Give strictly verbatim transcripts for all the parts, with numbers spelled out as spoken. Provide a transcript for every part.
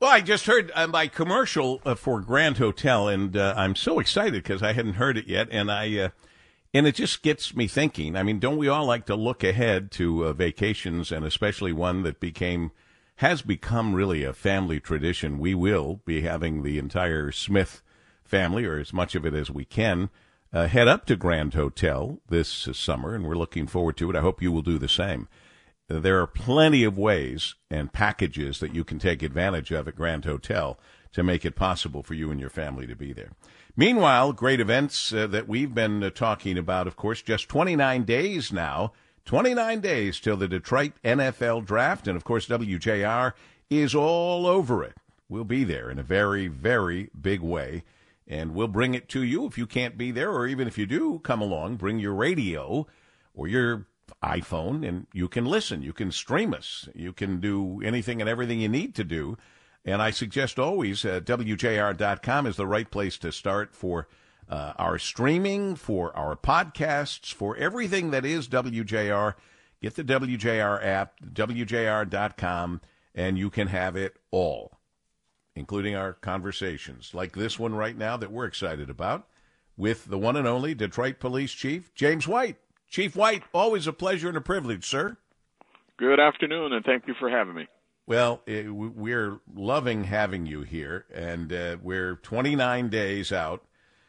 Well, I just heard uh, my commercial uh, for Grand Hotel, and uh, I'm so excited because I hadn't heard it yet, and I uh, and it just gets me thinking. I mean, don't we all like to look ahead to uh, vacations, and especially one that became has become really a family tradition? We will be having the entire Smith family, or as much of it as we can, uh, head up to Grand Hotel this uh, summer, and we're looking forward to it. I hope you will do the same. There are plenty of ways and packages that you can take advantage of at Grand Hotel to make it possible for you and your family to be there. Meanwhile, great events uh, that we've been uh, talking about, of course, just twenty-nine days now, twenty-nine days till the Detroit N F L draft, and, of course, W J R is all over it. We'll be there in a very, very big way, and we'll bring it to you if you can't be there, or even if you do come along, bring your radio or your iPhone, and you can listen. You can stream us. You can do anything and everything you need to do. And I suggest always uh, W J R dot com is the right place to start for uh, our streaming, for our podcasts, for everything that is W J R. Get the W J R app, W J R dot com, and you can have it all, including our conversations, like this one right now that we're excited about with the one and only Detroit Police Chief, James White. Chief White, always a pleasure and a privilege, sir. Good afternoon, and thank you for having me. Well, it, we're loving having you here, and uh, we're twenty-nine days out,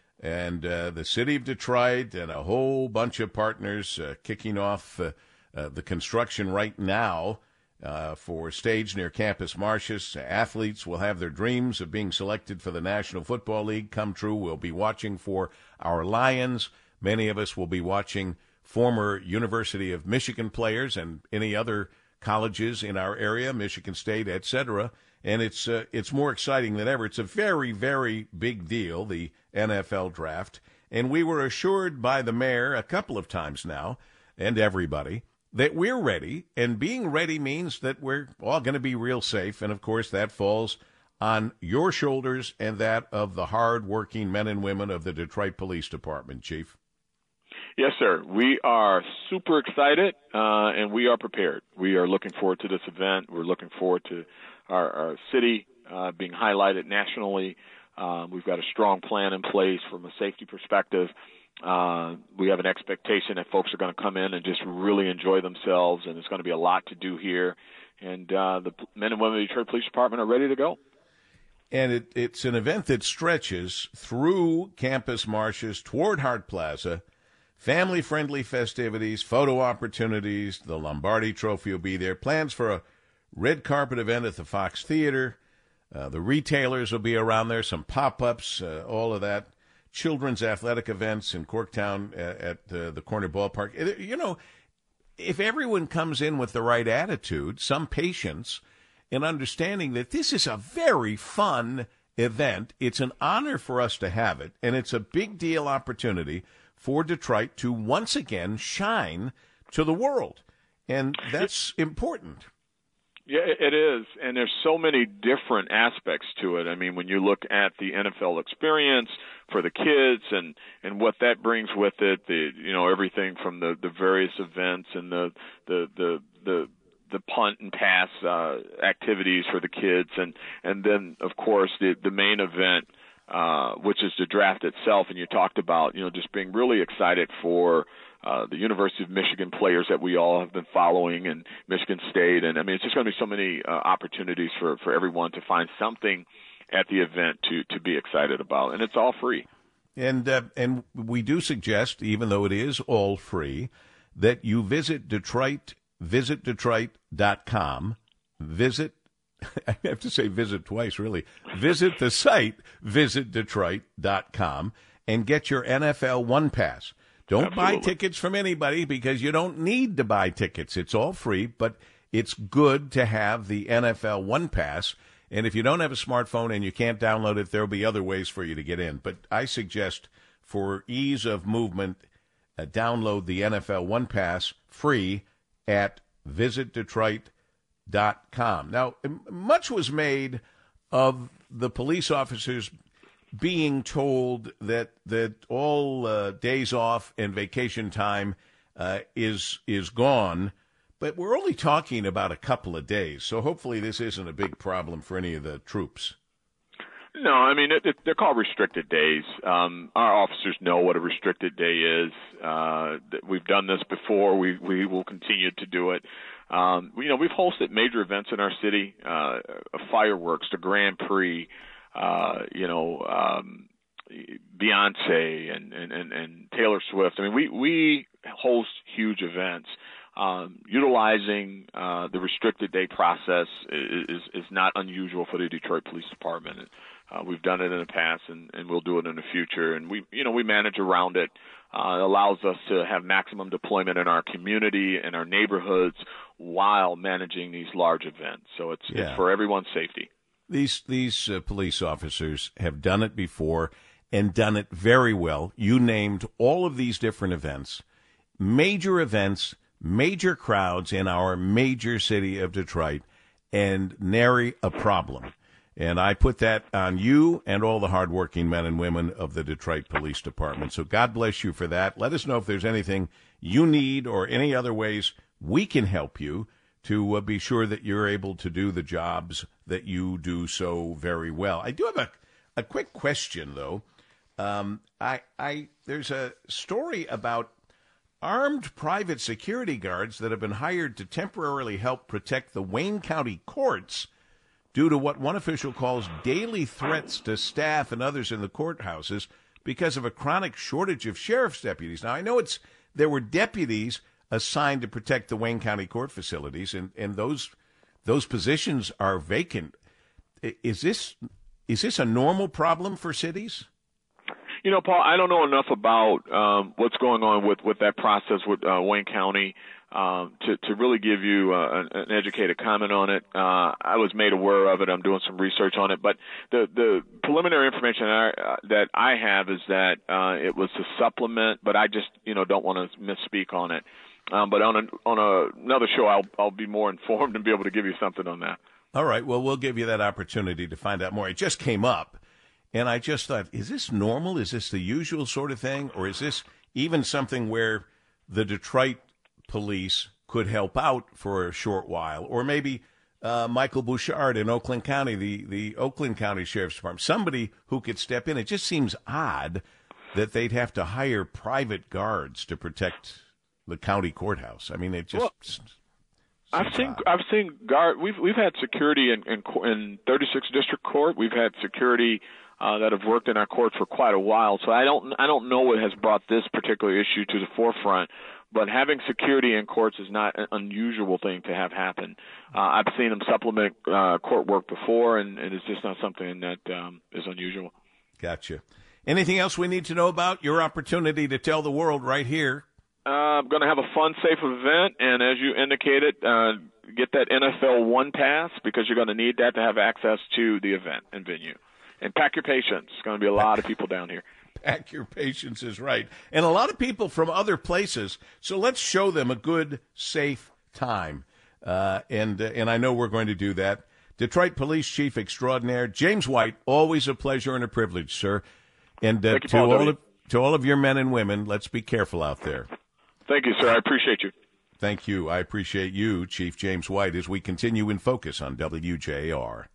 and uh, the city of Detroit and a whole bunch of partners uh, kicking off uh, uh, the construction right now uh, for a stage near Campus Martius. Athletes will have their dreams of being selected for the National Football League come true. We'll be watching for our Lions. Many of us will be watching former University of Michigan players and any other colleges in our area, Michigan State, et cetera. And it's uh, it's more exciting than ever. It's a very, very big deal, the N F L draft. And we were assured by the mayor a couple of times now, and everybody, that we're ready. And being ready means that we're all going to be real safe. And, of course, that falls on your shoulders and that of the hard-working men and women of the Detroit Police Department, Chief. Yes, sir. We are super excited, uh, and we are prepared. We are looking forward to this event. We're looking forward to our, our city uh, being highlighted nationally. Uh, we've got a strong plan in place from a safety perspective. Uh, we have an expectation that folks are going to come in and just really enjoy themselves, and there's going to be a lot to do here. And uh, the men and women of the Detroit Police Department are ready to go. And it, it's an event that stretches through Campus Martius toward Hart Plaza. Family-friendly festivities, photo opportunities, the Lombardi Trophy will be there. Plans for a red carpet event at the Fox Theater. Uh, the retailers will be around there, some pop-ups, uh, all of that. Children's athletic events in Corktown at, at uh, the Corner Ballpark. You know, if everyone comes in with the right attitude, some patience, and understanding that this is a very fun event, it's an honor for us to have it, and it's a big deal opportunity for Detroit to once again shine to the world. And that's important. Yeah, it is. And there's so many different aspects to it. I mean, when you look at the N F L experience for the kids and, and what that brings with it, the you know, everything from the, the various events and the the the the, the punt and pass uh, activities for the kids, and, and then, of course, the, the main event, Uh, which is the draft itself, and you talked about, you know, just being really excited for uh, the University of Michigan players that we all have been following, and Michigan State, and I mean, it's just going to be so many uh, opportunities for, for everyone to find something at the event to, to be excited about, and it's all free. And uh, and we do suggest, even though it is all free, that you visit Detroit, visit Detroit dot com, visit I have to say visit twice, really. Visit the site, visit Detroit dot com, and get your N F L One Pass. Don't Absolutely. buy tickets from anybody because you don't need to buy tickets. It's all free, but it's good to have the N F L One Pass. And if you don't have a smartphone and you can't download it, there will be other ways for you to get in. But I suggest for ease of movement, uh, download the N F L One Pass free at visit Detroit dot com. Now, much was made of the police officers being told that that all uh, days off and vacation time uh, is is gone But we're only talking about a couple of days, so hopefully this isn't a big problem for any of the troops. No, I mean, it, it, they're called restricted days. Um, our officers know what a restricted day is. Uh, we've done this before. We, we will continue to do it. Um, you know, we've hosted major events in our city, uh, fireworks, the Grand Prix, uh, you know, um, Beyonce and, and, and, and Taylor Swift. I mean, we, we host huge events. Um, utilizing uh, the restricted day process is, is, is not unusual for the Detroit Police Department. Uh, we've done it in the past, and, and we'll do it in the future. And we, you know, we manage around it. Uh, it allows us to have maximum deployment in our community and our neighborhoods while managing these large events. So it's, yeah. it's for everyone's safety. These these uh, police officers have done it before and done it very well. You named all of these different events, major events, major crowds in our major city of Detroit, and nary a problem. And I put that on you and all the hardworking men and women of the Detroit Police Department. So God bless you for that. Let us know if there's anything you need or any other ways we can help you to uh, be sure that you're able to do the jobs that you do so very well. I do have a, a quick question, though. Um, I, I there's a story about armed private security guards that have been hired to temporarily help protect the Wayne County courts due to what one official calls daily threats to staff and others in the courthouses because of a chronic shortage of sheriff's deputies. Now, I know it's there were deputies assigned to protect the Wayne County court facilities, and, and those those positions are vacant. Is this is this a normal problem for cities? You know, Paul, I don't know enough about um, what's going on with, with that process with uh, Wayne County um, to, to really give you uh, an, an educated comment on it. Uh, I was made aware of it. I'm doing some research on it. But the, the preliminary information I, uh, that I have is that uh, it was to supplement, but I just, you know, don't want to misspeak on it. Um, but on, a, on a, another show, I'll, I'll be more informed and be able to give you something on that. All right. Well, we'll give you that opportunity to find out more. It just came up. And I just thought, is this normal? Is this the usual sort of thing? Or is this even something where the Detroit police could help out for a short while? Or maybe uh, Michael Bouchard in Oakland County, the, the Oakland County Sheriff's Department, somebody who could step in. It just seems odd that they'd have to hire private guards to protect the county courthouse. I mean, it just... Well, I've seen odd. I've seen guard. We've we've had security in in, in thirty-sixth District Court. We've had security uh, that have worked in our court for quite a while. So I don't I don't know what has brought this particular issue to the forefront. But having security in courts is not an unusual thing to have happen. Uh, I've seen them supplement uh, court work before, and, and it's just not something that um, is unusual. Gotcha. Anything else we need to know about your opportunity to tell the world right here? Uh, I'm going to have a fun, safe event, and as you indicated, uh, get that N F L One Pass because you're going to need that to have access to the event and venue. And pack your patience. There's going to be a lot of people down here. Pack your patience is right. And a lot of people from other places, so let's show them a good, safe time. Uh, and, uh, and I know we're going to do that. Detroit Police Chief Extraordinaire James White, always a pleasure and a privilege, sir. And uh, you, to, Paul, all of, to all of your men and women, let's be careful out there. Thank you, sir. I appreciate you. Thank you. I appreciate you, Chief James White, as we continue in focus on W J R.